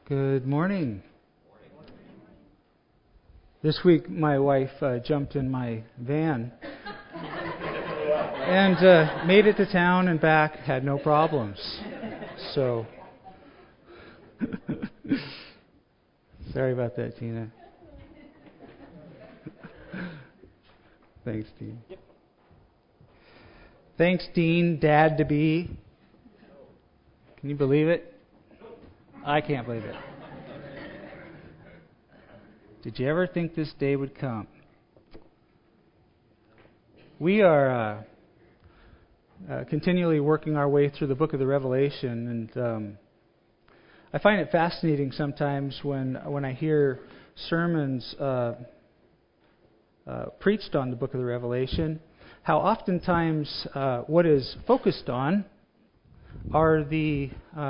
Good morning. This week my wife jumped in my van and made it to town and back, had no problems. So, sorry about that, Tina. Thanks, Dean. Thanks, Dean, Dad-to-be. Can you believe it? I can't believe it. Did you ever think this day would come? We are continually working our way through the book of the Revelation, and I find it fascinating sometimes when I hear sermons preached on the book of the Revelation, how oftentimes what is focused on are the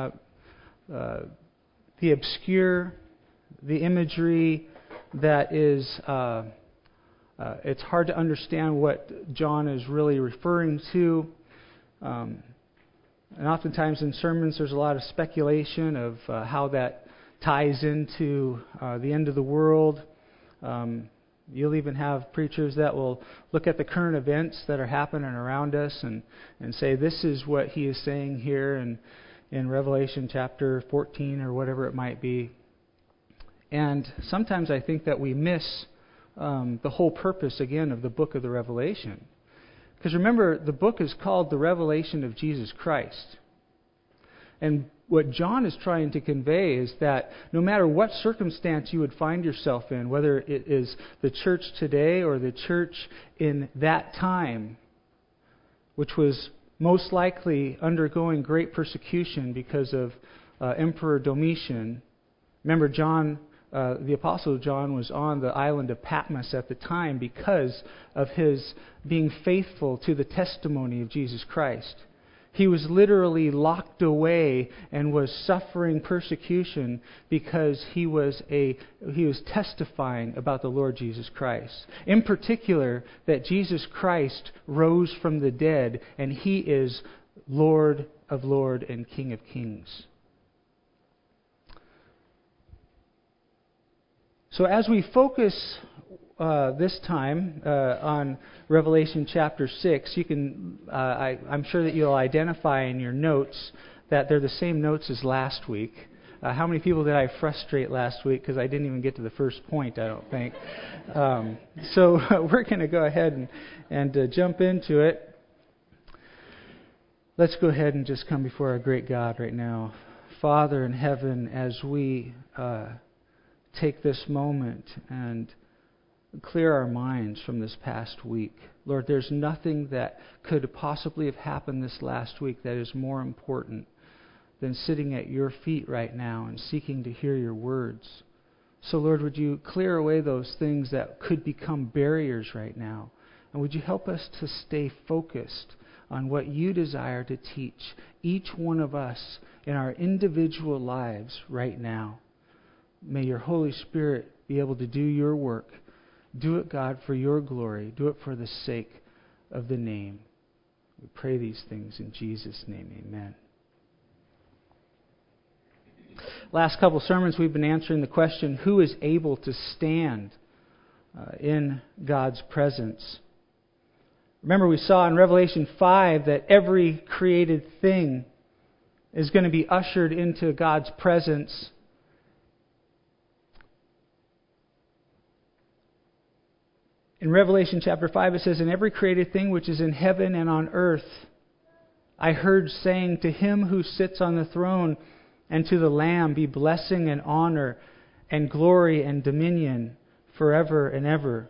obscure, the imagery that is, it's hard to understand what John is really referring to. And oftentimes in sermons there's a lot of speculation of how that ties into the end of the world. You'll even have preachers that will look at the current events that are happening around us and say, this is what he is saying here in Revelation chapter 14 or whatever it might be. And sometimes I think that we miss the whole purpose, again, of the book of the Revelation. Because remember, the book is called the Revelation of Jesus Christ. And what John is trying to convey is that no matter what circumstance you would find yourself in, whether it is the church today or the church in that time, which was most likely undergoing great persecution because of Emperor Domitian. Remember, John, the Apostle John, was on the island of Patmos at the time because of his being faithful to the testimony of Jesus Christ. He was literally locked away and was suffering persecution because he was testifying about the Lord Jesus Christ. In particular, that Jesus Christ rose from the dead and He is Lord of Lords and King of Kings. So as we focus this time on Revelation chapter 6, you can I'm sure that you'll identify in your notes that they're the same notes as last week. How many people did I frustrate last week because I didn't even get to the first point, I don't think. So we're going to go ahead and jump into it. Let's go ahead and just come before our great God right now. Father in heaven, as we take this moment and clear our minds from this past week. Lord, there's nothing that could possibly have happened this last week that is more important than sitting at your feet right now and seeking to hear your words. So, Lord, would you clear away those things that could become barriers right now? And would you help us to stay focused on what you desire to teach each one of us in our individual lives right now? May your Holy Spirit be able to do your work. Do it, God, for your glory. Do it for the sake of the name. We pray these things in Jesus' name. Amen. Last couple sermons we've been answering the question, who is able to stand in God's presence? Remember, we saw in Revelation 5 that every created thing is going to be ushered into God's presence. In Revelation chapter 5 it says, "And every created thing which is in heaven and on earth, I heard saying, to him who sits on the throne and to the Lamb be blessing and honor and glory and dominion forever and ever."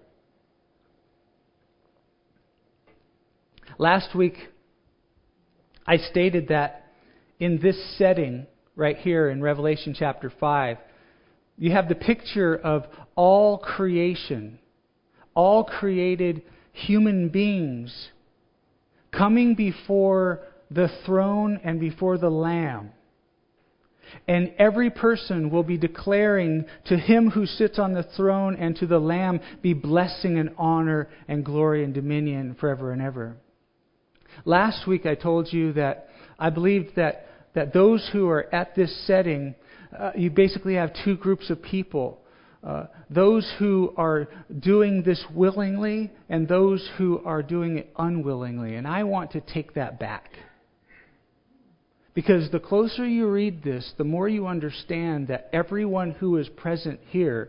Last week I stated that in this setting right here in Revelation chapter 5, you have the picture of all creation, all created human beings coming before the throne and before the Lamb. And every person will be declaring to him who sits on the throne and to the Lamb be blessing and honor and glory and dominion forever and ever. Last week I told you that I believed that that those who are at this setting, you basically have two groups of people. Those who are doing this willingly and those who are doing it unwillingly. And I want to take that back. Because the closer you read this, the more you understand that everyone who is present here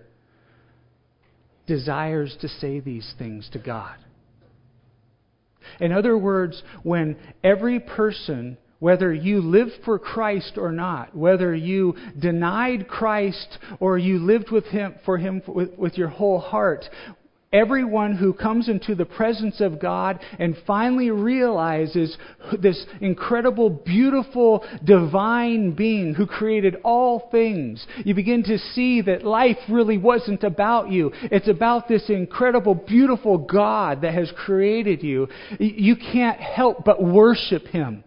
desires to say these things to God. In other words, when every person, whether you lived for Christ or not, whether you denied Christ or you lived with Him with your whole heart, everyone who comes into the presence of God and finally realizes this incredible, beautiful, divine being who created all things, you begin to see that life really wasn't about you. It's about this incredible, beautiful God that has created you. You can't help but worship Him.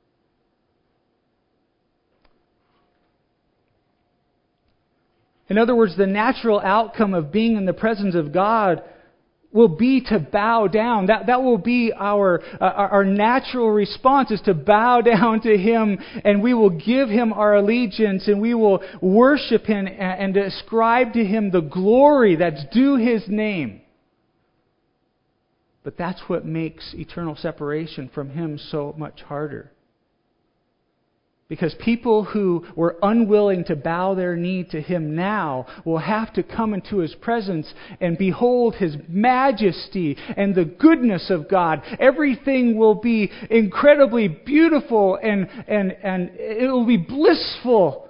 In other words, the natural outcome of being in the presence of God will be to bow down. That will be our natural response, is to bow down to Him, and we will give Him our allegiance, and we will worship Him and ascribe to Him the glory that's due His name. But that's what makes eternal separation from Him so much harder. Because people who were unwilling to bow their knee to Him now will have to come into His presence and behold His majesty and the goodness of God. Everything will be incredibly beautiful and it will be blissful.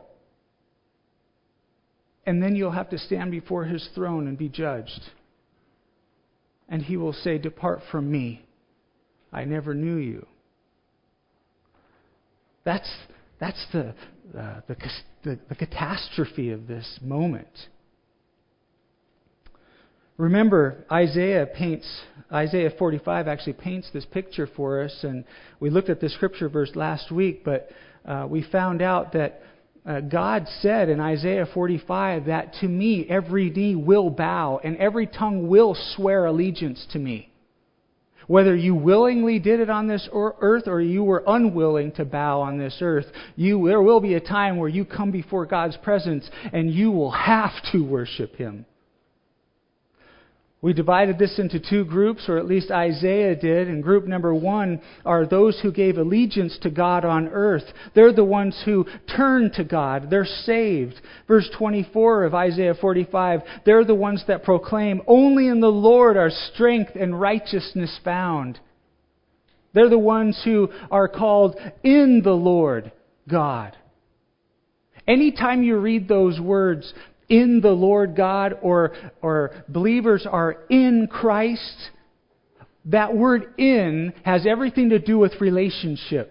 And then you'll have to stand before His throne and be judged. And He will say, "Depart from me. I never knew you." That's the catastrophe of this moment. Remember, Isaiah 45 actually paints this picture for us, and we looked at this scripture verse last week, but we found out that God said in Isaiah 45 that to me every knee will bow and every tongue will swear allegiance to me. Whether you willingly did it on this earth or you were unwilling to bow on this earth, there will be a time where you come before God's presence and you will have to worship Him. We divided this into two groups, or at least Isaiah did. And group number one are those who gave allegiance to God on earth. They're the ones who turn to God. They're saved. Verse 24 of Isaiah 45, they're the ones that proclaim, "Only in the Lord are strength and righteousness found." They're the ones who are called in the Lord God. Anytime you read those words, in the Lord God, or believers are in Christ, that word "in" has everything to do with relationship.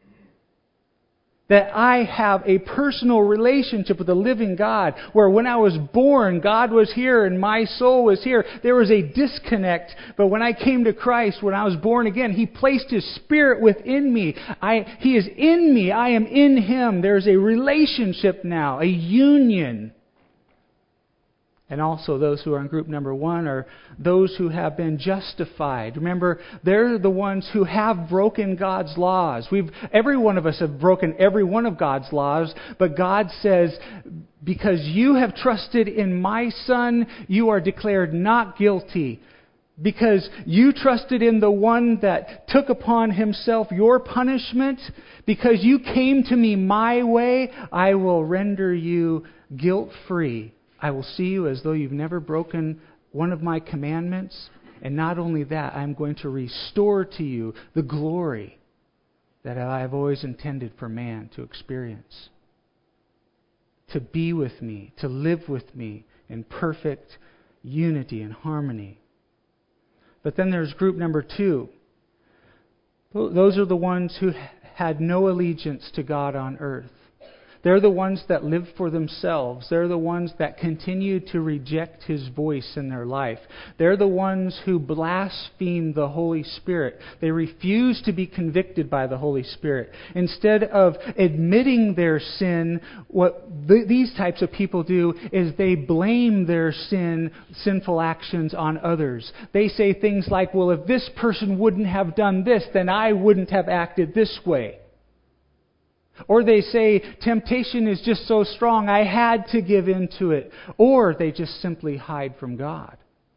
That I have a personal relationship with the living God, where when I was born, God was here and my soul was here. There was a disconnect, but when I came to Christ, when I was born again, He placed His Spirit within me. He is in me. I am in Him. There's a relationship now, a union. And also those who are in group number one are those who have been justified. Remember, they're the ones who have broken God's laws. Every one of us have broken every one of God's laws, but God says, because you have trusted in my Son, you are declared not guilty. Because you trusted in the one that took upon Himself your punishment, because you came to me my way, I will render you guilt-free. I will see you as though you've never broken one of my commandments. And not only that, I'm going to restore to you the glory that I have always intended for man to experience. To be with me, to live with me in perfect unity and harmony. But then there's group number two. Those are the ones who had no allegiance to God on earth. They're the ones that live for themselves. They're the ones that continue to reject His voice in their life. They're the ones who blaspheme the Holy Spirit. They refuse to be convicted by the Holy Spirit. Instead of admitting their sin, what these types of people do is they blame their sinful actions on others. They say things like, well, if this person wouldn't have done this, then I wouldn't have acted this way. Or they say, temptation is just so strong, I had to give in to it. Or they just simply hide from God.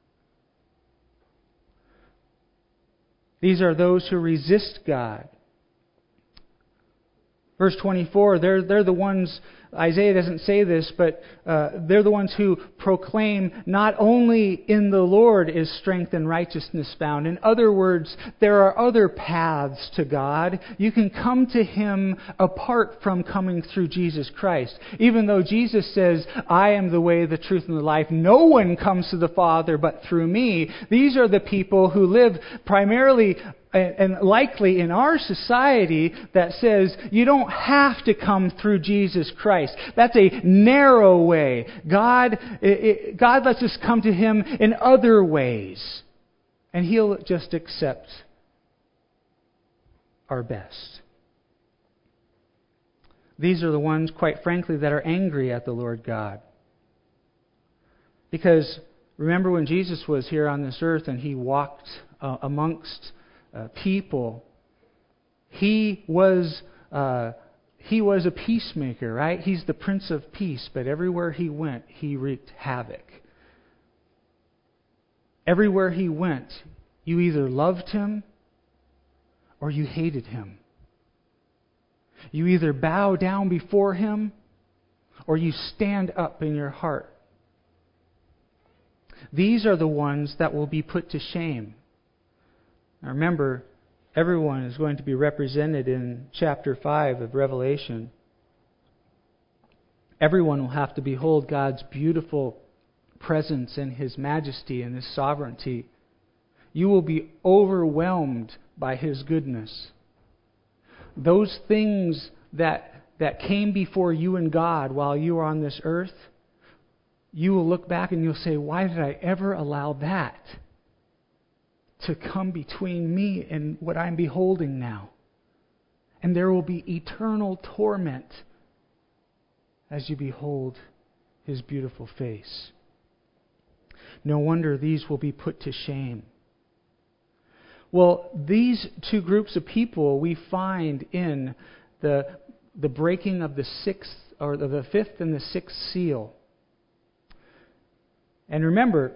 These are those who resist God. Verse 24, they're the ones, Isaiah doesn't say this, but they're the ones who proclaim not only in the Lord is strength and righteousness found. In other words, there are other paths to God. You can come to Him apart from coming through Jesus Christ. Even though Jesus says, I am the way, the truth, and the life. No one comes to the Father but through me. These are the people who live primarily and likely in our society that says you don't have to come through Jesus Christ. That's a narrow way. God lets us come to Him in other ways. And He'll just accept our best. These are the ones, quite frankly, that are angry at the Lord God. Because remember when Jesus was here on this earth and He walked amongst people, He was a peacemaker, right? He's the Prince of Peace, but everywhere He went, He wreaked havoc. Everywhere He went, you either loved Him or you hated Him. You either bow down before Him or you stand up in your heart. These are the ones that will be put to shame. Now remember, everyone is going to be represented in chapter 5 of Revelation. Everyone will have to behold God's beautiful presence and His majesty and His sovereignty. You will be overwhelmed by His goodness. Those things that came before you and God while you were on this earth, you will look back and you'll say, why did I ever allow that to come between me and what I'm beholding now? And there will be eternal torment as you behold His beautiful face. No wonder these will be put to shame. Well, these two groups of people we find in the breaking of the fifth and the sixth seal. And remember,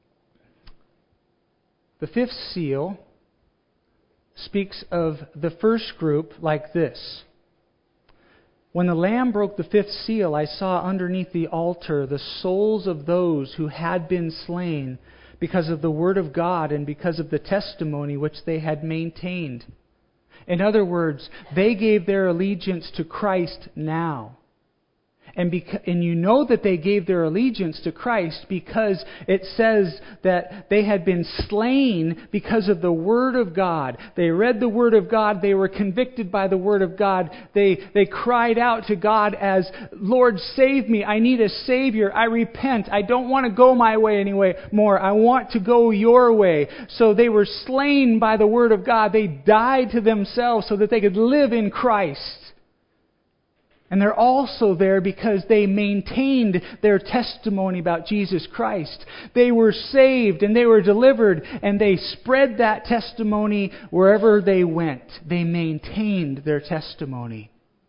the fifth seal speaks of the first group like this. When the Lamb broke the fifth seal, I saw underneath the altar the souls of those who had been slain because of the word of God and because of the testimony which they had maintained. In other words, they gave their allegiance to Christ now. And you know that they gave their allegiance to Christ because it says that they had been slain because of the Word of God. They read the Word of God. They were convicted by the Word of God. They cried out to God as, Lord, save me. I need a Savior. I repent. I don't want to go my way anymore. I want to go your way. So they were slain by the Word of God. They died to themselves so that they could live in Christ. And they're also there because they maintained their testimony about Jesus Christ. They were saved and they were delivered and they spread that testimony wherever they went. They maintained their testimony.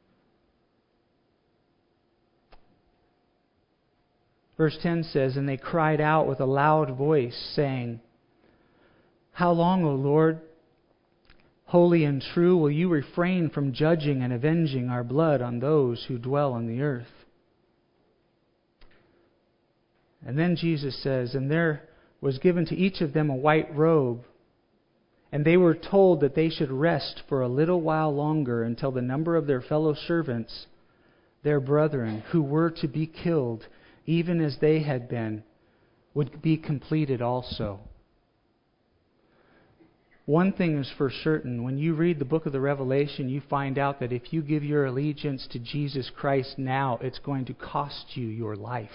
Verse 10 says, and they cried out with a loud voice, saying, how long, O Lord, holy and true, will you refrain from judging and avenging our blood on those who dwell on the earth? And then Jesus says, and there was given to each of them a white robe, and they were told that they should rest for a little while longer until the number of their fellow servants, their brethren, who were to be killed, even as they had been, would be completed also. One thing is for certain, when you read the book of the Revelation, you find out that if you give your allegiance to Jesus Christ now, it's going to cost you your life.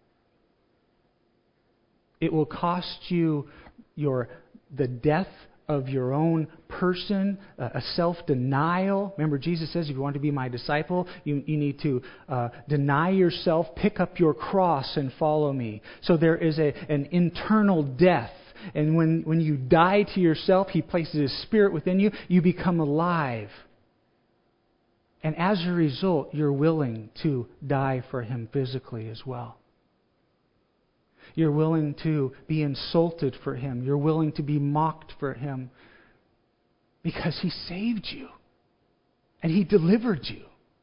It will cost you the death of your own person, a self-denial. Remember, Jesus says, if you want to be my disciple, you need to deny yourself, pick up your cross, and follow me. So there is an internal death. And when you die to yourself, He places His Spirit within you. You become alive. And as a result, you're willing to die for Him physically as well. You're willing to be insulted for Him. You're willing to be mocked for Him because He saved you and He delivered you.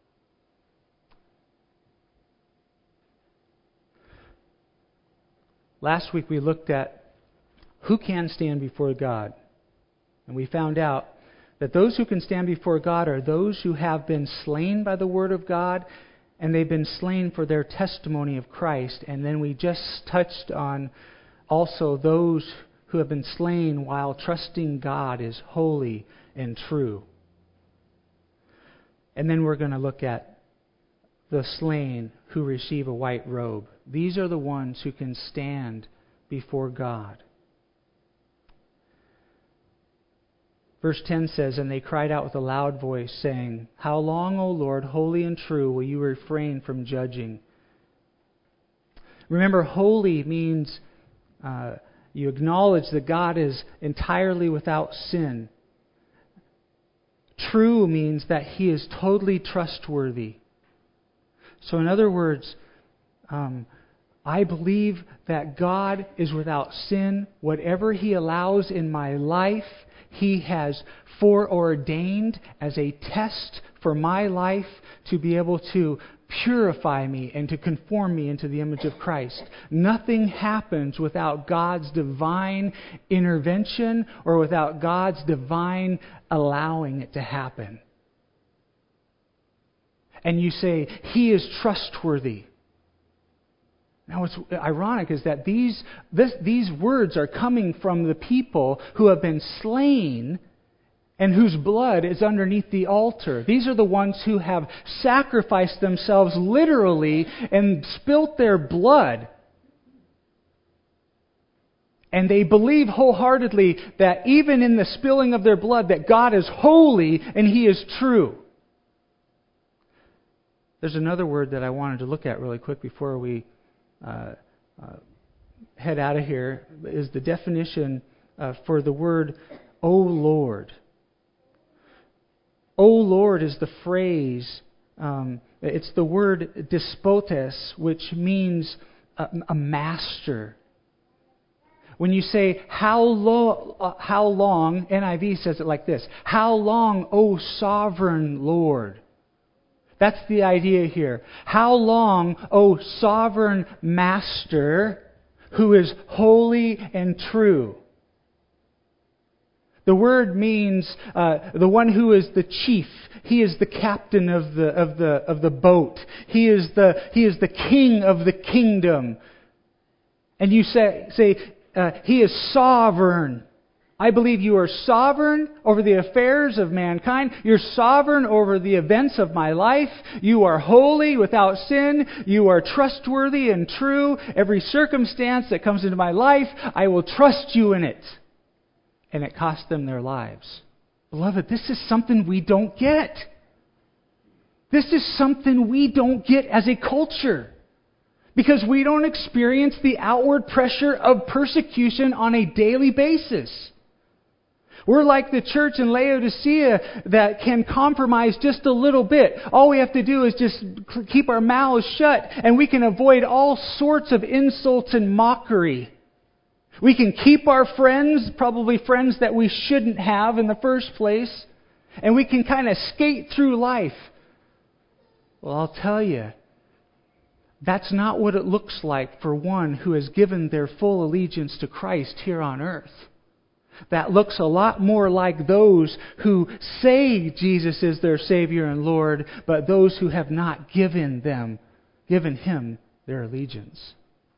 Last week we looked at who can stand before God. And we found out that those who can stand before God are those who have been slain by the Word of God, and they've been slain for their testimony of Christ. And then we just touched on also those who have been slain while trusting God is holy and true. And then we're going to look at the slain who receive a white robe. These are the ones who can stand before God. Verse 10 says, "And they cried out with a loud voice, saying, 'How long, O Lord, holy and true, will you refrain from judging?'" Remember, holy means you acknowledge that God is entirely without sin. True means that He is totally trustworthy. So in other words, I believe that God is without sin. Whatever He allows in my life, He has foreordained as a test for my life to be able to purify me and to conform me into the image of Christ. Nothing happens without God's divine intervention or without God's divine allowing it to happen. And you say, He is trustworthy. Now what's ironic is that these words are coming from the people who have been slain and whose blood is underneath the altar. These are the ones who have sacrificed themselves literally and spilt their blood. And they believe wholeheartedly that even in the spilling of their blood that God is holy and He is true. There's another word that I wanted to look at really quick before we head out of here, is the definition for the word, O Lord. O Lord is the phrase, it's the word despotes, which means a master. When you say, how long, NIV says it like this, "How long, O sovereign Lord?" That's the idea here. How long, O sovereign Master, who is holy and true? The word means the one who is the chief. He is the captain of the boat. He is the king of the kingdom. And you say He is sovereign. I believe you are sovereign over the affairs of mankind. You're sovereign over the events of my life. You are holy, without sin. You are trustworthy and true. Every circumstance that comes into my life, I will trust you in it. And it cost them their lives. Beloved, this is something we don't get. This is something we don't get as a culture. Because we don't experience the outward pressure of persecution on a daily basis. We're like the church in Laodicea that can compromise just a little bit. All we have to do is just keep our mouths shut, and we can avoid all sorts of insults and mockery. We can keep our friends, probably friends that we shouldn't have in the first place, and we can kind of skate through life. Well, I'll tell you, that's not what it looks like for one who has given their full allegiance to Christ here on earth. That looks a lot more like those who say Jesus is their Savior and Lord, but those who have not given Him their allegiance.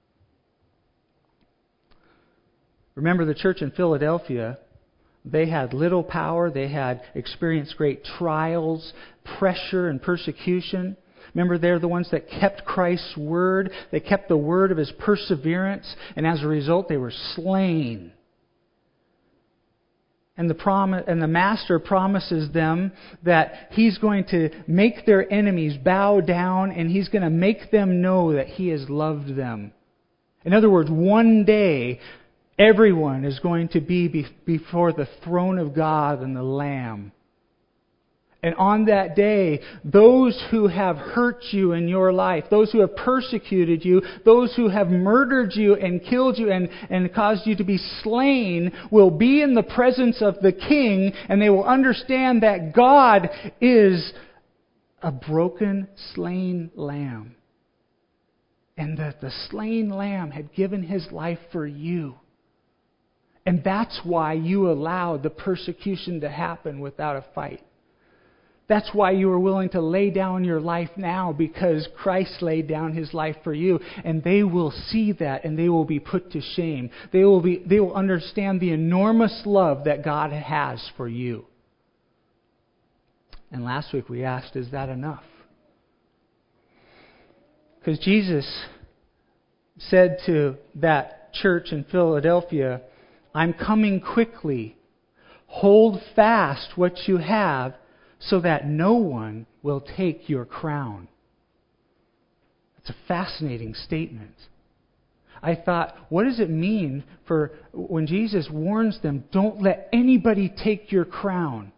Remember the church in Philadelphia, they had little power, they had experienced great trials, pressure, and persecution. Remember, they're the ones that kept Christ's word. They kept the word of His perseverance, and as a result, they were slain. And the Master promises them that He's going to make their enemies bow down, and He's going to make them know that He has loved them. In other words, one day, everyone is going to be before the throne of God and the Lamb. And on that day, those who have hurt you in your life, those who have persecuted you, those who have murdered you and killed you and caused you to be slain will be in the presence of the King, and they will understand that God is a broken, slain lamb. And that the slain lamb had given his life for you. And that's why you allowed the persecution to happen without a fight. That's why you are willing to lay down your life now, because Christ laid down his life for you. And they will see that and they will be put to shame. They will understand the enormous love that God has for you. And last week we asked, is that enough? Because Jesus said to that church in Philadelphia, I'm coming quickly. Hold fast what you have, so that no one will take your crown. It's a fascinating statement. I thought, what does it mean for when Jesus warns them, don't let anybody take your crown?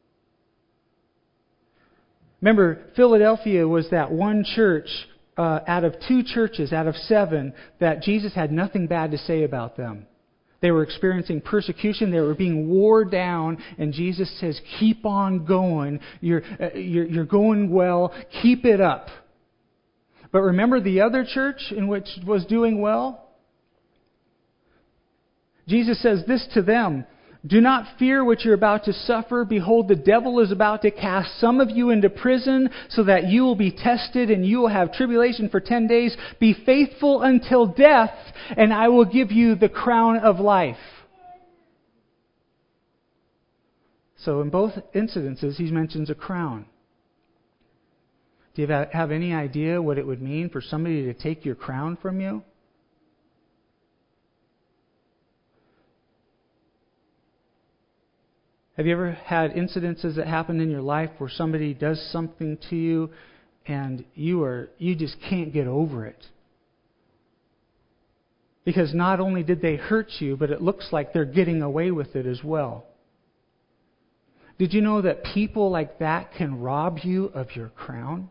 Remember, Philadelphia was that one church out of 2 churches out of 7 that Jesus had nothing bad to say about them. They were experiencing persecution. They were being wore down. And Jesus says, keep on going. You're going well. Keep it up. But remember the other church in which was doing well? Jesus says this to them. Do not fear what you're about to suffer. Behold, the devil is about to cast some of you into prison so that you will be tested and you will have tribulation for 10 days. Be faithful until death, and I will give you the crown of life. So in both incidences, he mentions a crown. Do you have any idea what it would mean for somebody to take your crown from you? Have you ever had incidences that happen in your life where somebody does something to you and you just can't get over it? Because not only did they hurt you, but it looks like they're getting away with it as well. Did you know that people like that can rob you of your crown?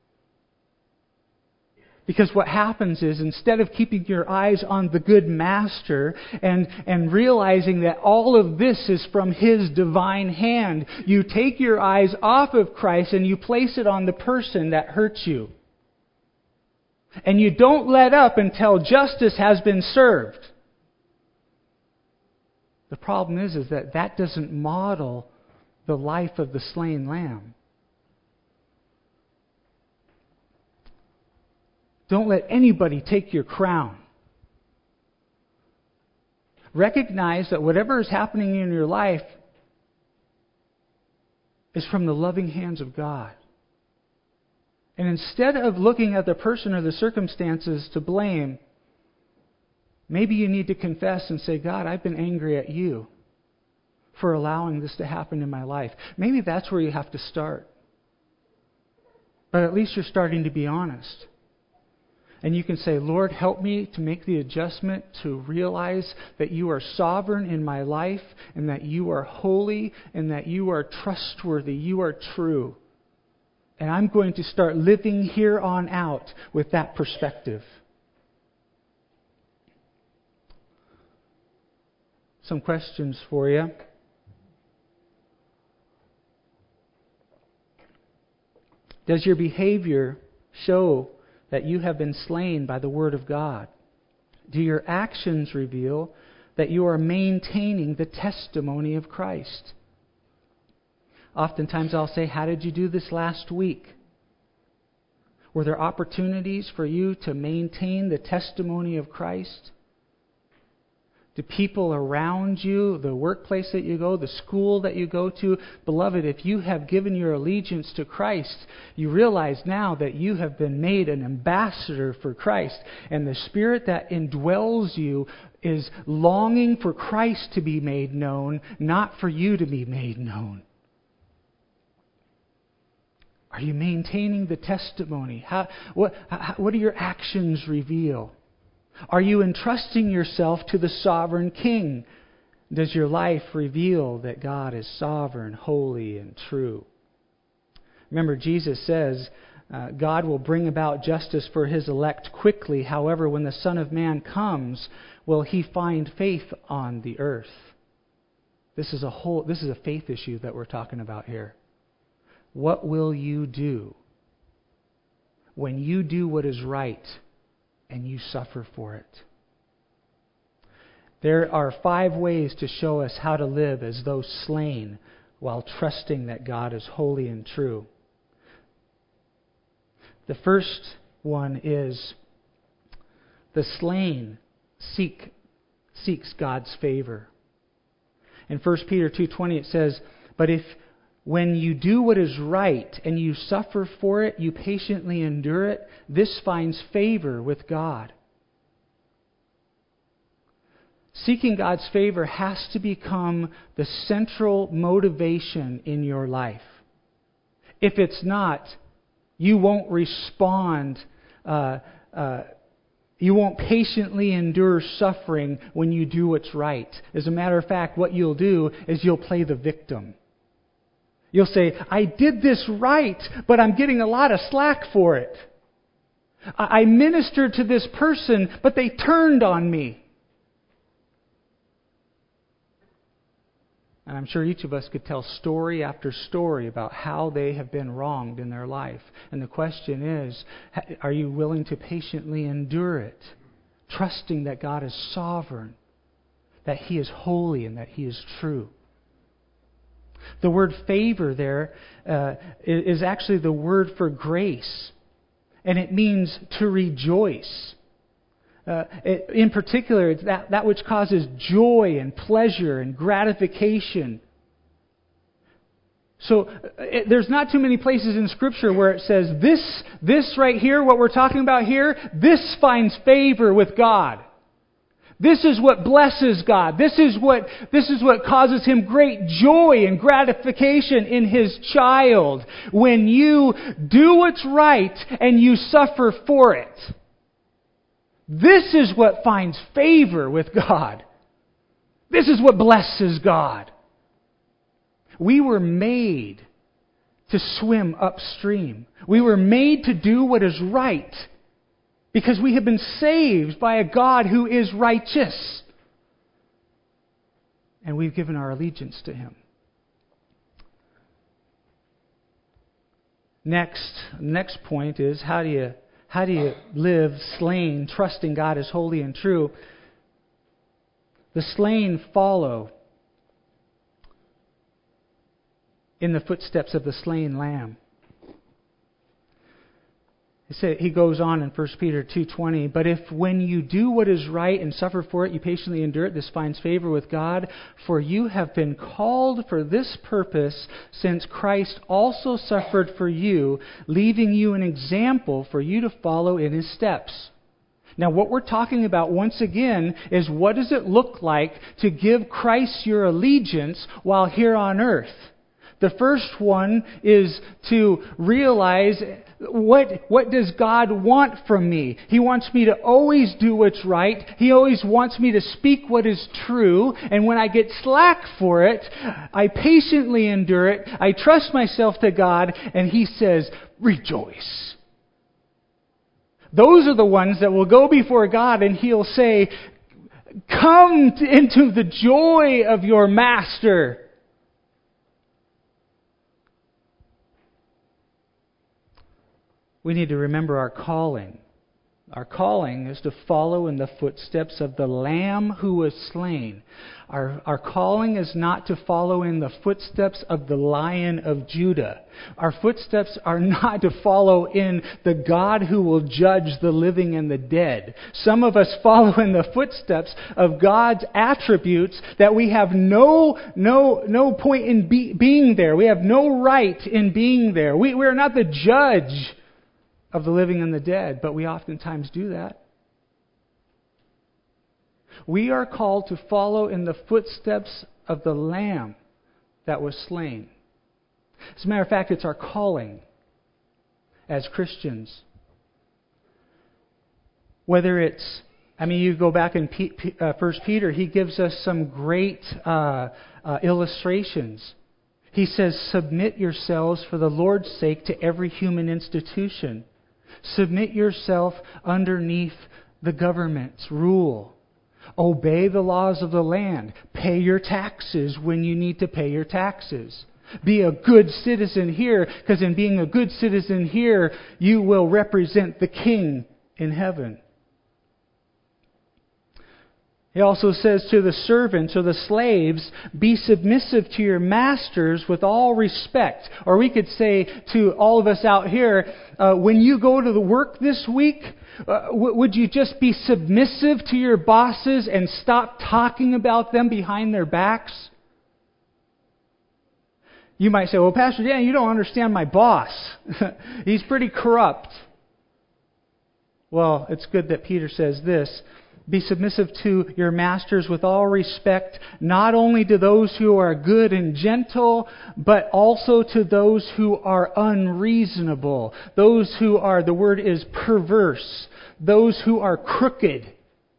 Because what happens is, instead of keeping your eyes on the good master and realizing that all of this is from his divine hand, you take your eyes off of Christ and you place it on the person that hurt you. And you don't let up until justice has been served. The problem is that doesn't model the life of the slain lamb. Don't let anybody take your crown. Recognize that whatever is happening in your life is from the loving hands of God. And instead of looking at the person or the circumstances to blame, maybe you need to confess and say, God, I've been angry at you for allowing this to happen in my life. Maybe that's where you have to start. But at least you're starting to be honest. And you can say, Lord, help me to make the adjustment to realize that you are sovereign in my life and that you are holy and that you are trustworthy, you are true. And I'm going to start living here on out with that perspective. Some questions for you. Does your behavior show that you have been slain by the Word of God? Do your actions reveal that you are maintaining the testimony of Christ? Oftentimes I'll say, how did you do this last week? Were there opportunities for you to maintain the testimony of Christ? Do people around you, the workplace that you go, the school that you go to, beloved, if you have given your allegiance to Christ, you realize now that you have been made an ambassador for Christ. And the Spirit that indwells you is longing for Christ to be made known, not for you to be made known. Are you maintaining the testimony? What do your actions reveal? Are you entrusting yourself to the sovereign King? Does your life reveal that God is sovereign, holy, and true? Remember, Jesus says, God will bring about justice for His elect quickly. However, when the Son of Man comes, will He find faith on the earth? This is a faith issue that we're talking about here. What will you do when you do what is right and you suffer for it? There are 5 ways to show us how to live as those slain while trusting that God is holy and true. The first one is the slain seeks God's favor. In 1 Peter 2:20 it says, "But if when you do what is right and you suffer for it, you patiently endure it, this finds favor with God." Seeking God's favor has to become the central motivation in your life. If it's not, you won't respond. You won't patiently endure suffering when you do what's right. As a matter of fact, what you'll do is you'll play the victim. You'll say, I did this right, but I'm getting a lot of slack for it. I ministered to this person, but they turned on me. And I'm sure each of us could tell story after story about how they have been wronged in their life. And the question is, are you willing to patiently endure it, trusting that God is sovereign, that He is holy, and that He is true? The word favor there is actually the word for grace, and it means to rejoice. In particular, it's that which causes joy and pleasure and gratification. So there's not too many places in Scripture where it says, this right here, what we're talking about here, this finds favor with God. This is what blesses God. This is what causes Him great joy and gratification in His child. When you do what's right and you suffer for it. This is what finds favor with God. This is what blesses God. We were made to swim upstream. We were made to do what is right because we have been saved by a God who is righteous. And we've given our allegiance to Him. Next point is, how do you live slain, trusting God is holy and true? The slain follow in the footsteps of the slain lamb. He goes on in 1 Peter 2:20, "But if when you do what is right and suffer for it, you patiently endure it, this finds favor with God. For you have been called for this purpose, since Christ also suffered for you, leaving you an example for you to follow in His steps." Now, what we're talking about once again is, what does it look like to give Christ your allegiance while here on earth? The first one is to realize, what does God want from me? He wants me to always do what's right. He always wants me to speak what is true. And when I get slack for it, I patiently endure it. I trust myself to God. And He says, rejoice. Those are the ones that will go before God and He'll say, come into the joy of your Master. We need to remember our calling. Our calling is to follow in the footsteps of the Lamb who was slain. Our calling is not to follow in the footsteps of the Lion of Judah. Our footsteps are not to follow in the God who will judge the living and the dead. Some of us follow in the footsteps of God's attributes that we have no point in being there. We have no right in being there. We are not the judge of the living and the dead, but we oftentimes do that. We are called to follow in the footsteps of the Lamb that was slain. As a matter of fact, it's our calling as Christians. Whether it's, you go back in 1 Peter, he gives us some great illustrations. He says, submit yourselves for the Lord's sake to every human institution. Submit yourself underneath the government's rule. Obey the laws of the land. Pay your taxes when you need to pay your taxes. Be a good citizen here, because in being a good citizen here, you will represent the King in heaven. He also says to the servants or the slaves, be submissive to your masters with all respect. Or we could say to all of us out here, when you go to the work this week, would you just be submissive to your bosses and stop talking about them behind their backs? You might say, well, Pastor Dan, you don't understand my boss. He's pretty corrupt. Well, it's good that Peter says this. Be submissive to your masters with all respect, not only to those who are good and gentle, but also to those who are unreasonable. Those who are, the word is perverse. Those who are crooked.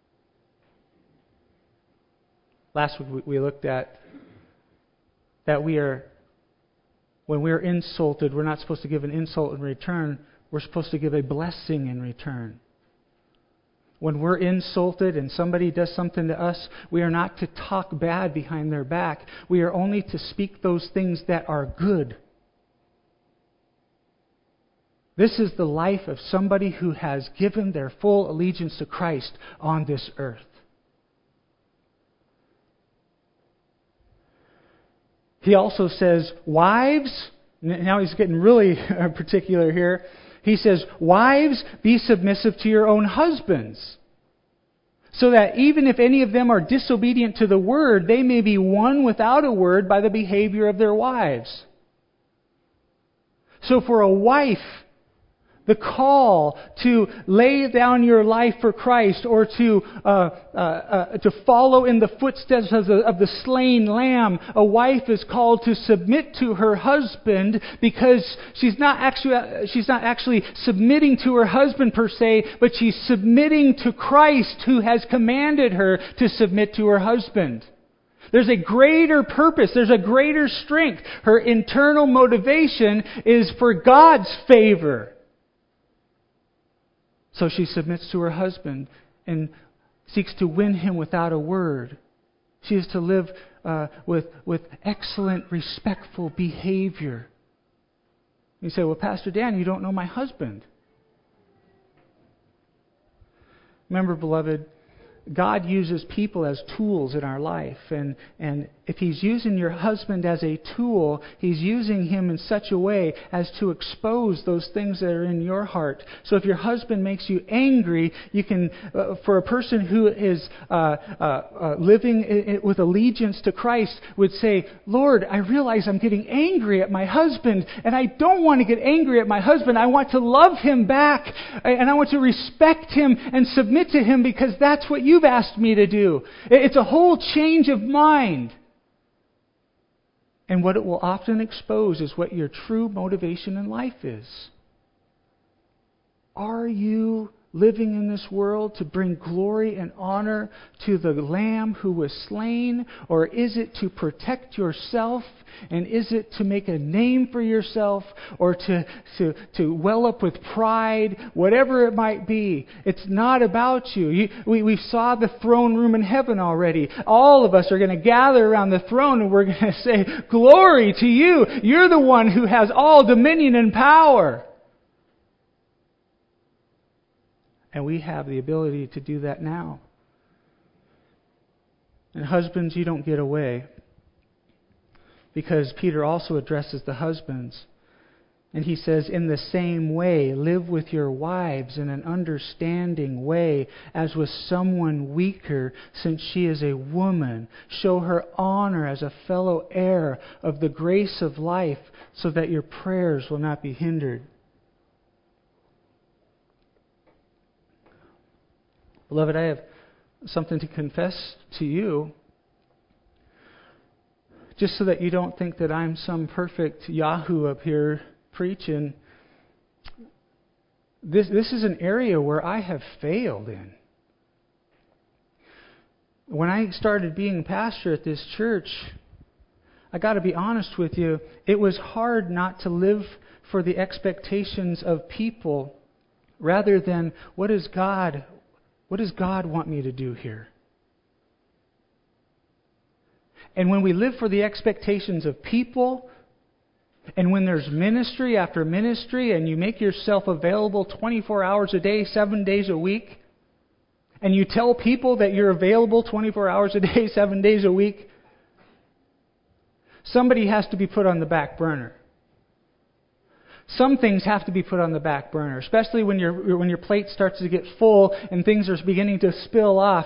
Last week we looked at that when we are insulted, we're not supposed to give an insult in return. We're supposed to give a blessing in return. When we're insulted and somebody does something to us, we are not to talk bad behind their back. We are only to speak those things that are good. This is the life of somebody who has given their full allegiance to Christ on this earth. He also says, wives, now he's getting really particular here. He says, wives, be submissive to your own husbands, so that even if any of them are disobedient to the word, they may be won without a word by the behavior of their wives. So for a wife, the call to lay down your life for Christ, or to follow in the footsteps of the slain lamb, a wife is called to submit to her husband, because she's not actually submitting to her husband per se, but she's submitting to Christ, who has commanded her to submit to her husband. There's a greater purpose. There's a greater strength. Her internal motivation is for God's favor. So she submits to her husband and seeks to win him without a word. She is to live with excellent, respectful behavior. You say, well, Pastor Dan, you don't know my husband. Remember, beloved, God uses people as tools in our life. And if He's using your husband as a tool, He's using him in such a way as to expose those things that are in your heart. So if your husband makes you angry, you can, for a person who is living with allegiance to Christ, would say, Lord, I realize I'm getting angry at my husband, and I don't want to get angry at my husband. I want to love him back, and I want to respect him and submit to him, because that's what you've asked me to do. It's a whole change of mind. And what it will often expose is what your true motivation in life is. Are you living in this world to bring glory and honor to the Lamb who was slain? Or is it to protect yourself? And is it to make a name for yourself? Or to well up with pride? Whatever it might be. It's not about you. We saw the throne room in heaven already. All of us are going to gather around the throne, and we're going to say, glory to you. You're the one who has all dominion and power. And we have the ability to do that now. And husbands, you don't get away. Because Peter also addresses the husbands. And he says, in the same way, live with your wives in an understanding way, as with someone weaker, since she is a woman. Show her honor as a fellow heir of the grace of life, so that your prayers will not be hindered. Beloved, I have something to confess to you, just so that you don't think that I'm some perfect Yahoo up here preaching. This is an area where I have failed in. When I started being pastor at this church, I got to be honest with you, it was hard not to live for the expectations of people rather than what does God want me to do here? And when we live for the expectations of people, and when there's ministry after ministry, and you make yourself available 24 hours a day, 7 days a week, and you tell people that you're available 24 hours a day, 7 days a week, somebody has to be put on the back burner. Some things have to be put on the back burner, especially when your plate starts to get full and things are beginning to spill off.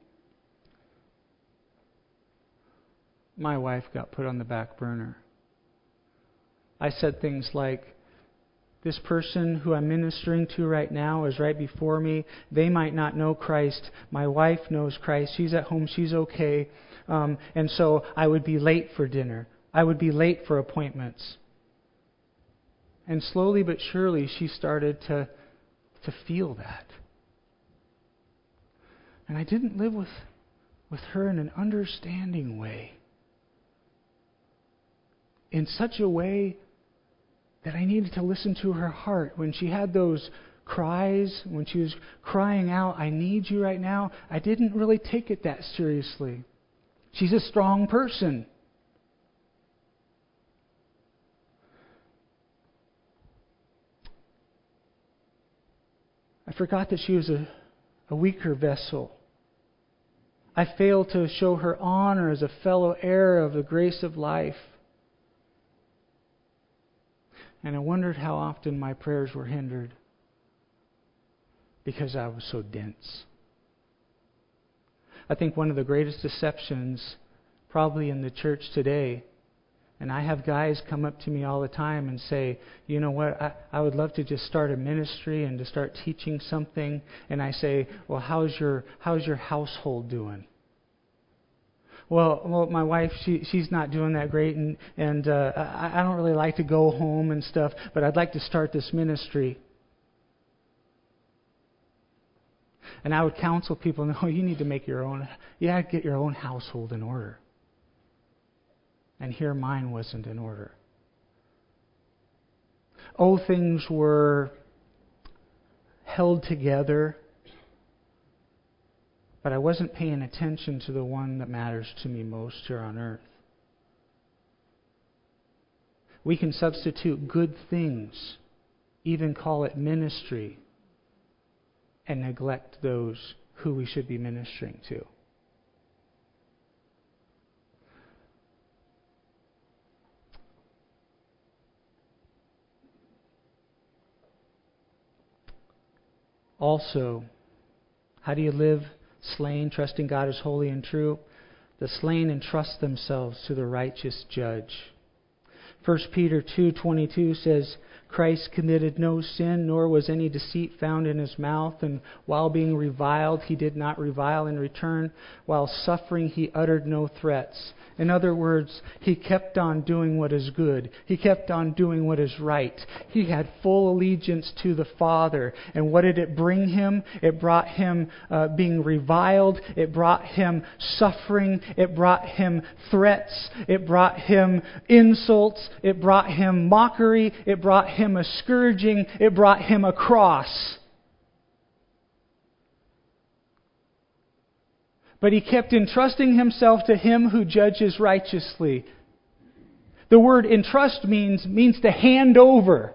My wife got put on the back burner. I said things like, this person who I'm ministering to right now is right before me. They might not know Christ. My wife knows Christ. She's at home. She's okay. And so I would be late for dinner. I would be late for appointments. And slowly but surely she started to feel that. And I didn't live with her in an understanding way. In such a way that I needed to listen to her heart. When she had those cries, when she was crying out, I need you right now, I didn't really take it that seriously. She's a strong person. I forgot that she was a weaker vessel. I failed to show her honor as a fellow heir of the grace of life. And I wondered how often my prayers were hindered because I was so dense. I think one of the greatest deceptions probably in the church today, and I have guys come up to me all the time and say, you know what, I would love to just start a ministry and to start teaching something. And I say, well, how's your household doing? Well, my wife, she's not doing that great, and I don't really like to go home and stuff, but I'd like to start this ministry. And I would counsel people, no, you need to get your own household in order. And here mine wasn't in order. Oh, things were held together, but I wasn't paying attention to the one that matters to me most here on earth. We can substitute good things, even call it ministry, and neglect those who we should be ministering to. Also, how do you live slain, trusting God is holy and true? The slain entrust themselves to the righteous judge. 1 Peter 2:22 says, Christ committed no sin, nor was any deceit found in his mouth. And while being reviled, he did not revile in return. While suffering, he uttered no threats. In other words, he kept on doing what is good. He kept on doing what is right. He had full allegiance to the Father. And what did it bring him? It brought him being reviled. It brought him suffering. It brought him threats. It brought him insults. It brought him mockery. It brought him a scourging. It brought him a cross. But he kept entrusting himself to him who judges righteously. The word entrust means to hand over.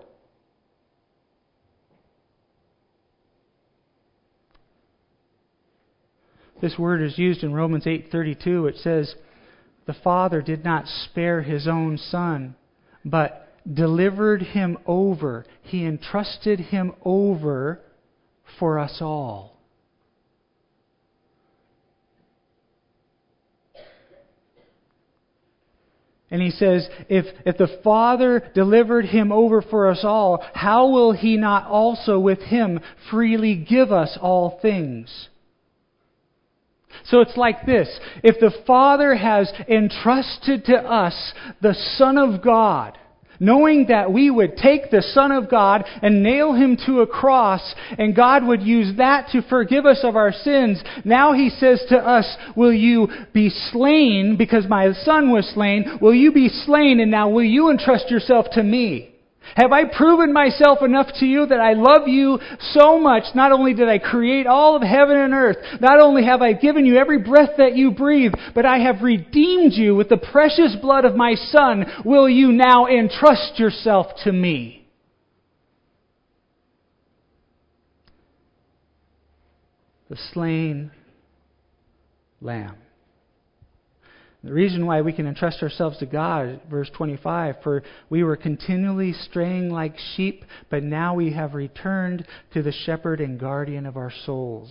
This word is used in Romans 8:32. It says, the Father did not spare his own Son, but delivered him over. He entrusted him over for us all. And he says, if the Father delivered him over for us all, how will he not also with him freely give us all things? So it's like this. If the Father has entrusted to us the Son of God, knowing that we would take the Son of God and nail Him to a cross, and God would use that to forgive us of our sins. Now He says to us, will you be slain because my Son was slain? Will you be slain, and now will you entrust yourself to me? Have I proven myself enough to you that I love you so much? Not only did I create all of heaven and earth, not only have I given you every breath that you breathe, but I have redeemed you with the precious blood of my Son. Will you now entrust yourself to me? The slain Lamb. The reason why we can entrust ourselves to God, verse 25, for we were continually straying like sheep, but now we have returned to the shepherd and guardian of our souls.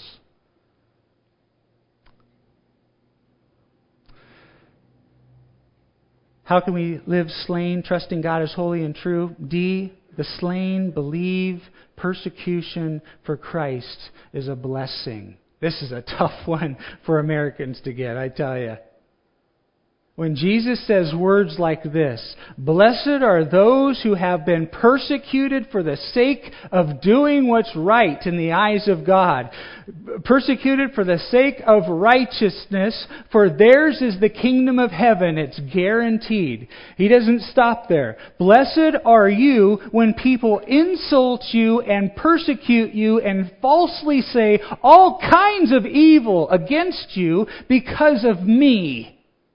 How can we live slain, trusting God is holy and true? D, the slain believe persecution for Christ is a blessing. This is a tough one for Americans to get, I tell you. When Jesus says words like this, blessed are those who have been persecuted for the sake of doing what's right in the eyes of God. Persecuted for the sake of righteousness, for theirs is the kingdom of heaven. It's guaranteed. He doesn't stop there. Blessed are you when people insult you and persecute you and falsely say all kinds of evil against you because of me.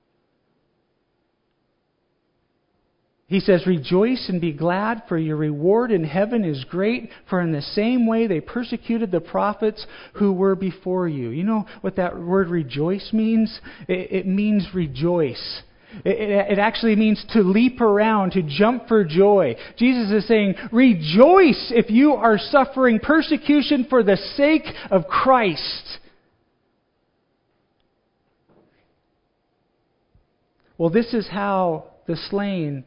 He says, rejoice and be glad, for your reward in heaven is great, for in the same way they persecuted the prophets who were before you. You know what that word rejoice means? It means rejoice. It actually means to leap around, to jump for joy. Jesus is saying, rejoice if you are suffering persecution for the sake of Christ. Well, this is how the slain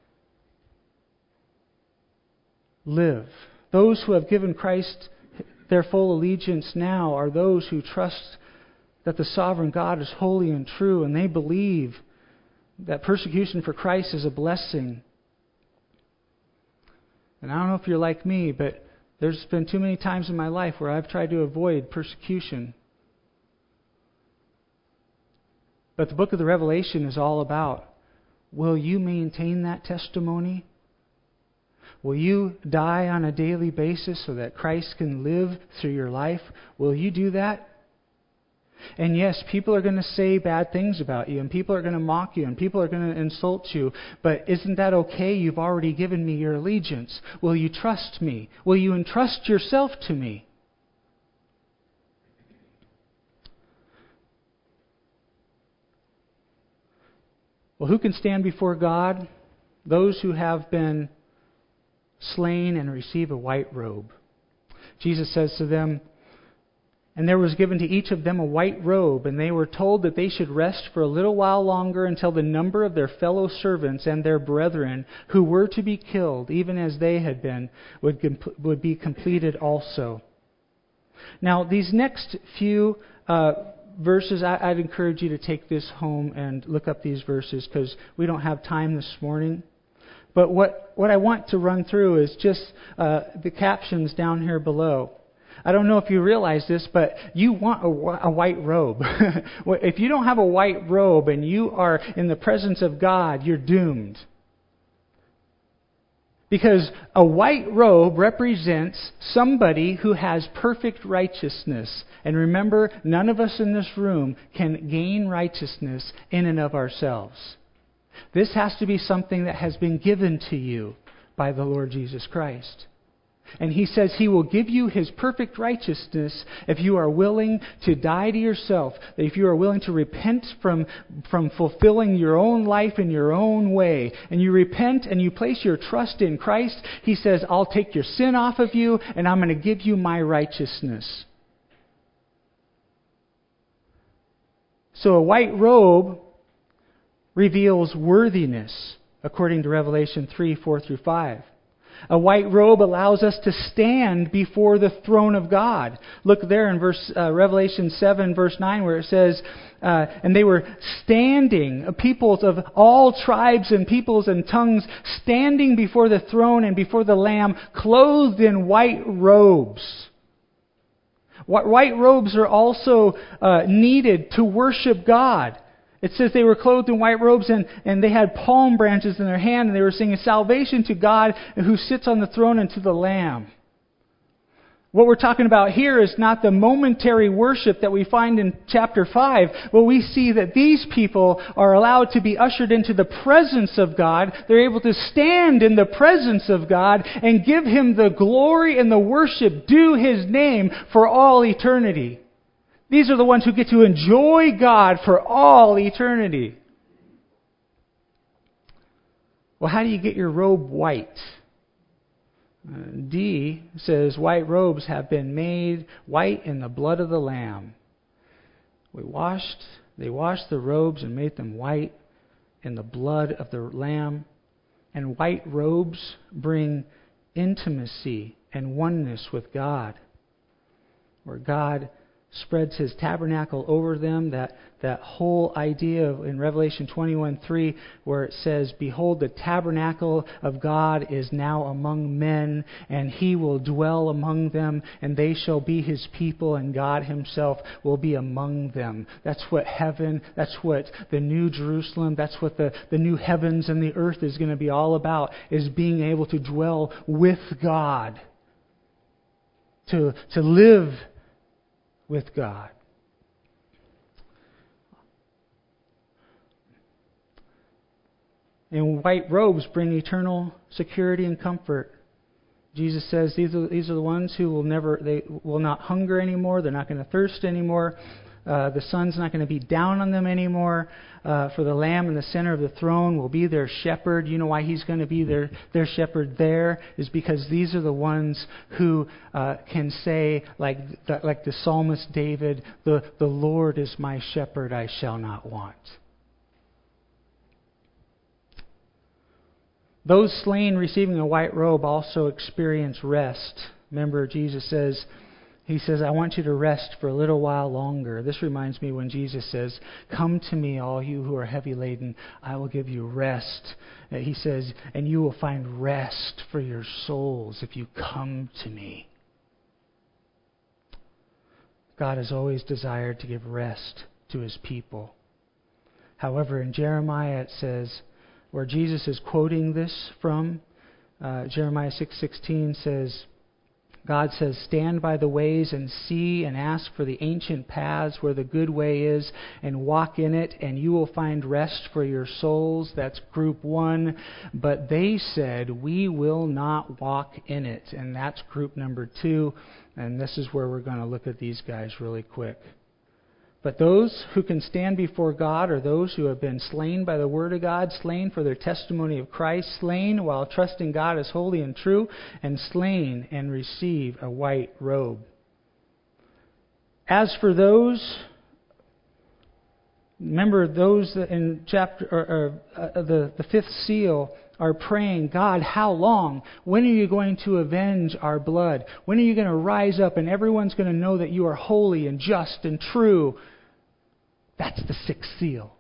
live. Those who have given Christ their full allegiance now are those who trust that the sovereign God is holy and true, and they believe that persecution for Christ is a blessing. And I don't know if you're like me, but there's been too many times in my life where I've tried to avoid persecution. But the book of the Revelation is all about, will you maintain that testimony? Will you die on a daily basis so that Christ can live through your life? Will you do that? And yes, people are going to say bad things about you, and people are going to mock you, and people are going to insult you. But isn't that okay? You've already given me your allegiance. Will you trust me? Will you entrust yourself to me? Well, who can stand before God? Those who have been slain and receive a white robe. Jesus says to them, and there was given to each of them a white robe, and they were told that they should rest for a little while longer until the number of their fellow servants and their brethren who were to be killed, even as they had been, would be completed also. Now, these next few verses, I'd encourage you to take this home and look up these verses because we don't have time this morning. But what I want to run through is just the captions down here below. I don't know if you realize this, but you want a white robe. If you don't have a white robe and you are in the presence of God, you're doomed. Because a white robe represents somebody who has perfect righteousness. And remember, none of us in this room can gain righteousness in and of ourselves. This has to be something that has been given to you by the Lord Jesus Christ. And He says He will give you His perfect righteousness if you are willing to die to yourself, if you are willing to repent from fulfilling your own life in your own way, and you repent and you place your trust in Christ. He says, I'll take your sin off of you and I'm going to give you my righteousness. So a white robe reveals worthiness, according to Revelation 3, 4 through 5. A white robe allows us to stand before the throne of God. Look there in Revelation 7, verse 9, where it says, and they were standing, peoples of all tribes and peoples and tongues, standing before the throne and before the Lamb, clothed in white robes. White robes are also needed to worship God. It says they were clothed in white robes and they had palm branches in their hand, and they were singing salvation to God who sits on the throne and to the Lamb. What we're talking about here is not the momentary worship that we find in chapter 5. Well, we see that these people are allowed to be ushered into the presence of God. They're able to stand in the presence of God and give Him the glory and the worship due His name for all eternity. These are the ones who get to enjoy God for all eternity. Well, how do you get your robe white? D says, white robes have been made white in the blood of the Lamb. They washed the robes and made them white in the blood of the Lamb. And white robes bring intimacy and oneness with God, where God spreads His tabernacle over them. That whole idea in Revelation 21:3, where it says, "Behold, the tabernacle of God is now among men, and He will dwell among them, and they shall be His people, and God Himself will be among them." That's what heaven, that's what the New Jerusalem, that's what the new heavens and the earth is going to be all about, is being able to dwell with God, to live with God. And white robes bring eternal security and comfort. Jesus says these are the ones who will not hunger anymore. They're not going to thirst anymore. The sun's not going to be down on them anymore. For the Lamb in the center of the throne will be their shepherd. You know why He's going to be their shepherd there? Is because these are the ones who can say, like the psalmist David, the Lord is my shepherd, I shall not want. Those slain receiving a white robe also experience rest. Remember, Jesus says, He says, I want you to rest for a little while longer. This reminds me when Jesus says, "Come to me, all you who are heavy laden, I will give you rest." He says, and you will find rest for your souls if you come to me. God has always desired to give rest to His people. However, in Jeremiah it says, where Jesus is quoting this from, Jeremiah 6:16 says, God says, "Stand by the ways and see and ask for the ancient paths where the good way is, and walk in it, and you will find rest for your souls." That's group one. But they said, "We will not walk in it." And that's group number 2. And this is where we're going to look at these guys really quick. But those who can stand before God are those who have been slain by the Word of God, slain for their testimony of Christ, slain while trusting God as holy and true, and slain and receive a white robe. As for those, remember those in chapter the 5th seal are praying, "God, how long? When are you going to avenge our blood? When are you going to rise up and everyone's going to know that you are holy and just and true?" That's the 6th seal.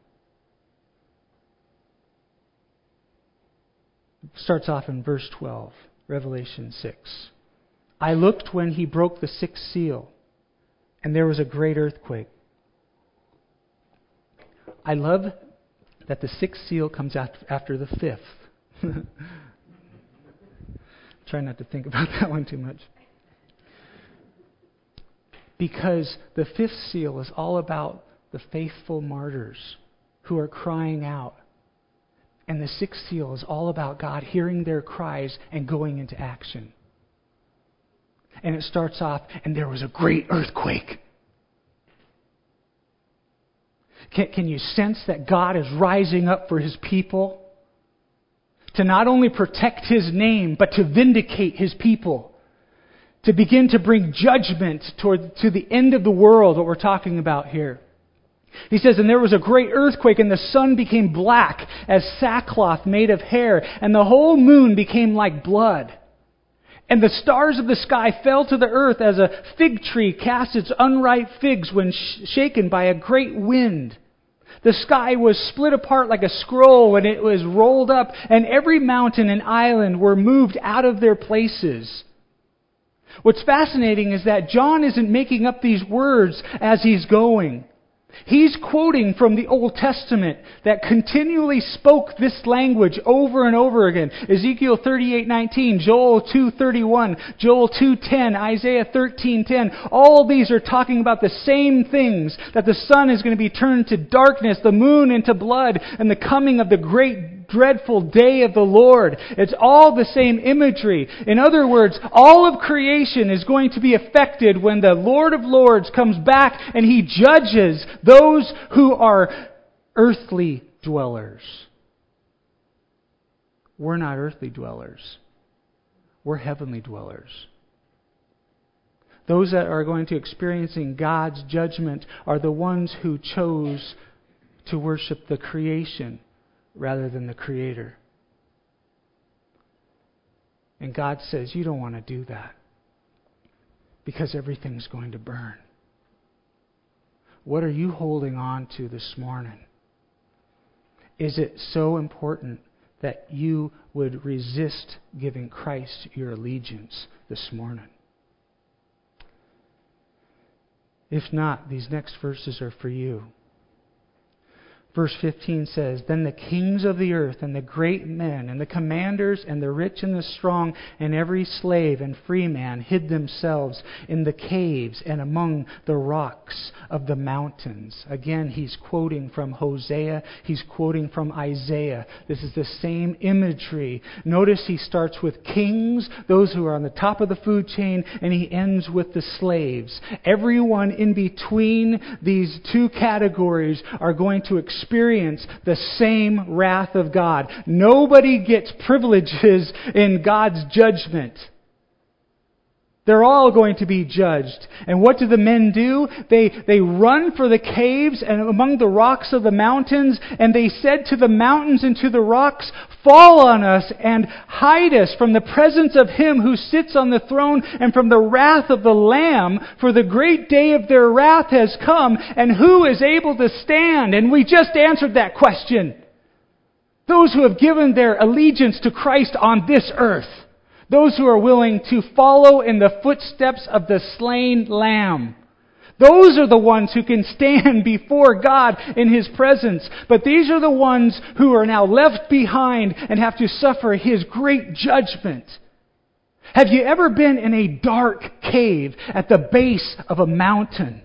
It starts off in verse 12, Revelation 6. "I looked when He broke the 6th seal, and there was a great earthquake." I love that the 6th seal comes after the 5th. Try not to think about that one too much. Because the 5th seal is all about the faithful martyrs who are crying out. And the 6th seal is all about God hearing their cries and going into action. And it starts off, "And there was a great earthquake." Can you sense that God is rising up for His people? To not only protect His name, but to vindicate His people. To begin to bring judgment to the end of the world, what we're talking about here. He says, "And there was a great earthquake, and the sun became black as sackcloth made of hair, and the whole moon became like blood." And the stars of the sky fell to the earth as a fig tree casts its unripe figs when shaken by a great wind. The sky was split apart like a scroll when it was rolled up, and every mountain and island were moved out of their places. What's fascinating is that John isn't making up these words as he's going. He's quoting from the Old Testament that continually spoke this language over and over again. Ezekiel 38:19, Joel 2:31, Joel 2:10, Isaiah 13:10. All these are talking about the same things, that the sun is going to be turned to darkness, the moon into blood, and the coming of the great dreadful day of the Lord. It's all the same imagery. In other words, all of creation is going to be affected when the Lord of Lords comes back and He judges those who are earthly dwellers. We're not earthly dwellers. We're heavenly dwellers. Those that are going to experiencing God's judgment are the ones who chose to worship the creation rather than the Creator. And God says, you don't want to do that because everything's going to burn. What are you holding on to this morning? Is it so important that you would resist giving Christ your allegiance this morning? If not, these next verses are for you. Verse 15 says, Then the kings of the earth and the great men and the commanders and the rich and the strong and every slave and free man hid themselves in the caves and among the rocks of the mountains. Again, he's quoting from Hosea. He's quoting from Isaiah. This is the same imagery. Notice he starts with kings, those who are on the top of the food chain, and he ends with the slaves. Everyone in between these two categories are going to experience the same wrath of God. Nobody gets privileges in God's judgment. They're all going to be judged. And what do the men do? They run for the caves and among the rocks of the mountains, and they said to the mountains and to the rocks, Fall on us and hide us from the presence of Him who sits on the throne and from the wrath of the Lamb, for the great day of their wrath has come, and who is able to stand? And we just answered that question. Those who have given their allegiance to Christ on this earth. Those who are willing to follow in the footsteps of the slain Lamb. Those are the ones who can stand before God in His presence. But these are the ones who are now left behind and have to suffer His great judgment. Have you ever been in a dark cave at the base of a mountain?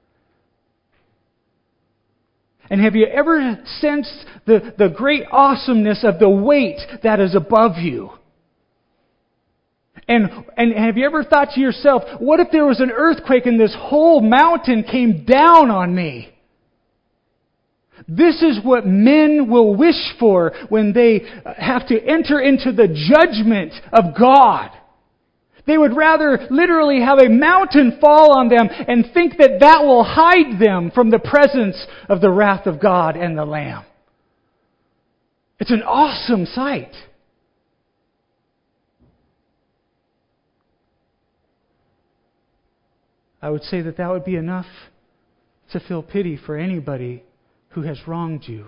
And have you ever sensed the great awesomeness of the weight that is above you? And have you ever thought to yourself, what if there was an earthquake and this whole mountain came down on me? This is what men will wish for when they have to enter into the judgment of God. They would rather literally have a mountain fall on them and think that that will hide them from the presence of the wrath of God and the Lamb. It's an awesome sight. I would say that would be enough to feel pity for anybody who has wronged you.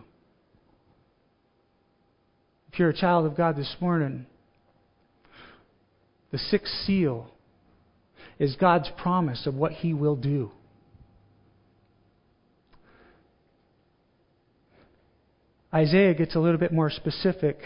If you're a child of God this morning, the sixth seal is God's promise of what He will do. Isaiah gets a little bit more specific.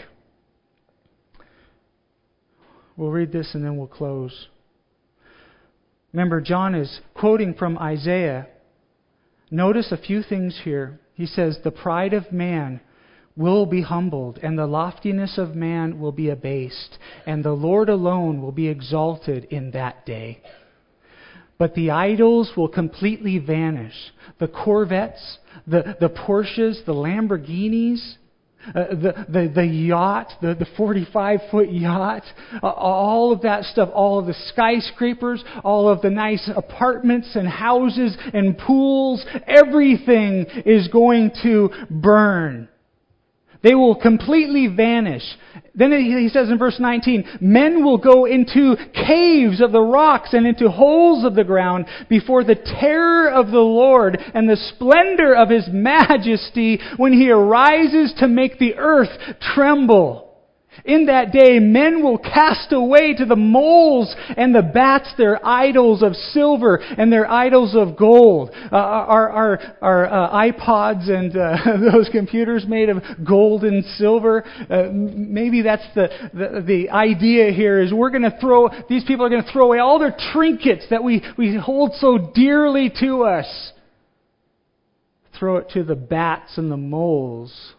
We'll read this and then we'll close. Remember, John is quoting from Isaiah. Notice a few things here. He says, the pride of man will be humbled, and the loftiness of man will be abased, and the Lord alone will be exalted in that day. But the idols will completely vanish. The Corvettes, the Porsches, the Lamborghinis, the yacht, the 45-foot yacht, all of that stuff, all of the skyscrapers, all of the nice apartments and houses and pools, everything is going to burn. They will completely vanish. Then he says in verse 19, men will go into caves of the rocks and into holes of the ground before the terror of the Lord and the splendor of His majesty when He arises to make the earth tremble. In that day, men will cast away to the moles and the bats their idols of silver and their idols of gold. Our iPods and those computers made of gold and silver. Maybe that's the idea here is these people are going to throw away all their trinkets that we hold so dearly to us. Throw it to the bats and the moles.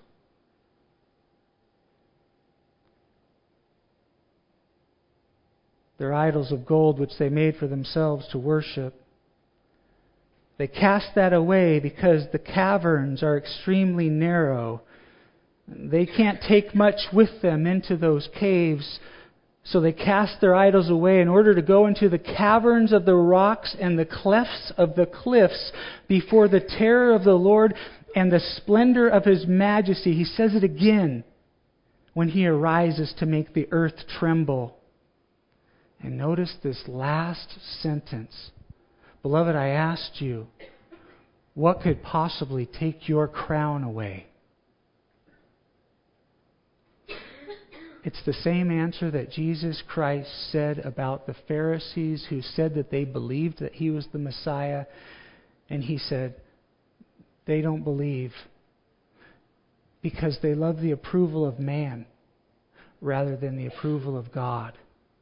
Their idols of gold which they made for themselves to worship. They cast that away because the caverns are extremely narrow. They can't take much with them into those caves, so they cast their idols away in order to go into the caverns of the rocks and the clefts of the cliffs before the terror of the Lord and the splendor of His majesty. He says it again, when He arises to make the earth tremble. And notice this last sentence. Beloved, I asked you, what could possibly take your crown away? It's the same answer that Jesus Christ said about the Pharisees who said that they believed that He was the Messiah. And He said, they don't believe because they love the approval of man rather than the approval of God.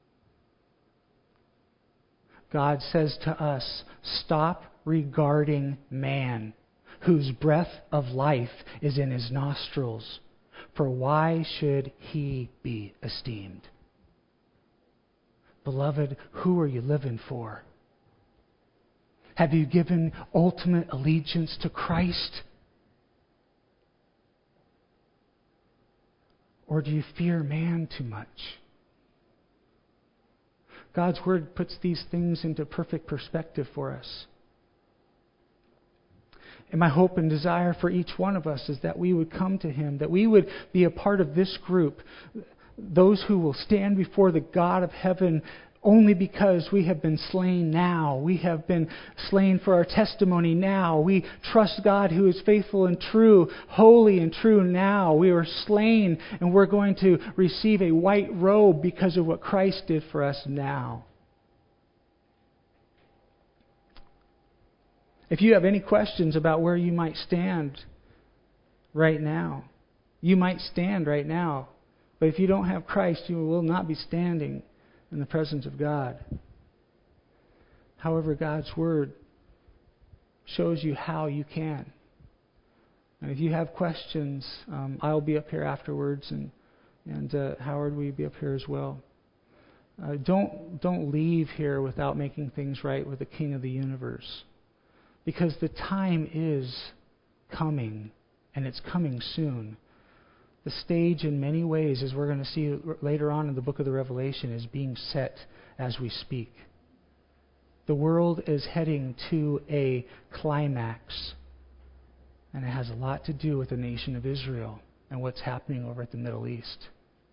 God says to us, stop regarding man, whose breath of life is in his nostrils. For why should he be esteemed? Beloved, who are you living for? Have you given ultimate allegiance to Christ? Or do you fear man too much? God's Word puts these things into perfect perspective for us. And my hope and desire for each one of us is that we would come to Him, that we would be a part of this group, those who will stand before the God of heaven only because we have been slain now. We have been slain for our testimony now. We trust God who is faithful and true, holy and true now. We are slain and we're going to receive a white robe because of what Christ did for us now. If you have any questions about where you might stand right now, you might stand right now. But if you don't have Christ, you will not be standing in the presence of God. However, God's Word shows you how you can. And if you have questions, I'll be up here afterwards, and Howard will be up here as well. Don't leave here without making things right with the King of the universe, because the time is coming, and it's coming soon. The stage, in many ways, as we're going to see later on in the book of the Revelation, is being set as we speak. The world is heading to a climax, and it has a lot to do with the nation of Israel and what's happening over at the Middle East.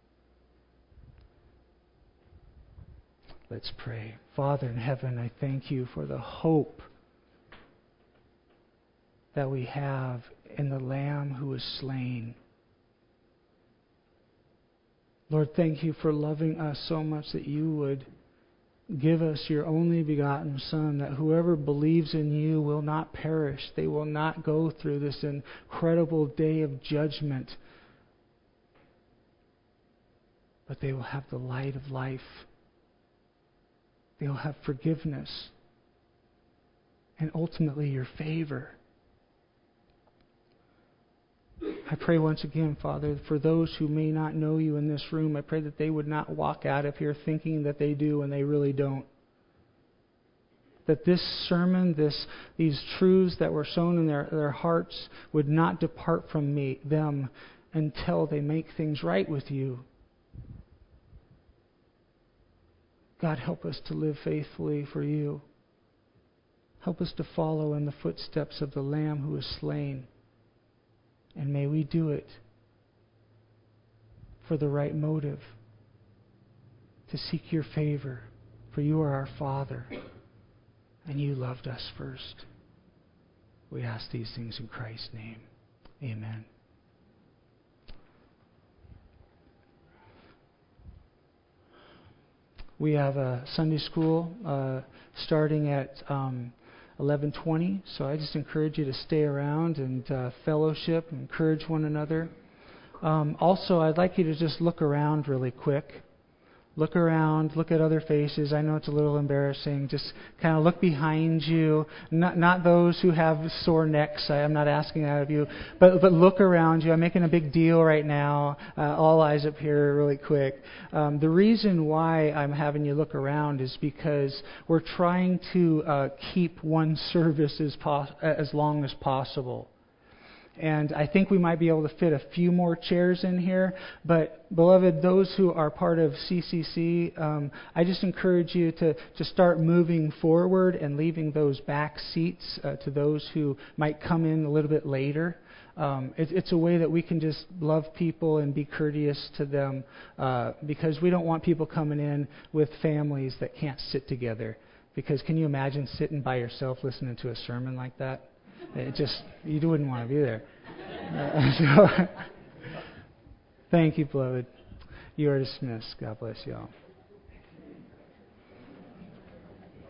Let's pray. Father in heaven, I thank You for the hope that we have in the Lamb who was slain. Lord, thank You for loving us so much that You would give us Your only begotten Son, that whoever believes in You will not perish. They will not go through this incredible day of judgment, but they will have the light of life. They will have forgiveness and ultimately Your favor. I pray once again, Father, for those who may not know You in this room, I pray that they would not walk out of here thinking that they do and they really don't. That this sermon, these truths that were sown in their hearts would not depart from them until they make things right with You. God, help us to live faithfully for You. Help us to follow in the footsteps of the Lamb who was slain. And may we do it for the right motive, to seek your favor, for you are our Father, and you loved us first. We ask these things in Christ's name. Amen. We have a Sunday school starting at 11:20, so I just encourage you to stay around and fellowship, encourage one another. Also, I'd like you to just look around really quick. Look around, look at other faces. I know it's a little embarrassing. Just kind of look behind you. Not those who have sore necks. I'm not asking that of you. But look around you. I'm making a big deal right now. All eyes up here really quick. The reason why I'm having you look around is because we're trying to keep one service as long as possible. And I think we might be able to fit a few more chairs in here. But, beloved, those who are part of CCC, I just encourage you to start moving forward and leaving those back seats to those who might come in a little bit later. It's a way that we can just love people and be courteous to them because we don't want people coming in with families that can't sit together. Because can you imagine sitting by yourself listening to a sermon like that? You wouldn't want to be there. Thank you, beloved. You are dismissed. God bless you all.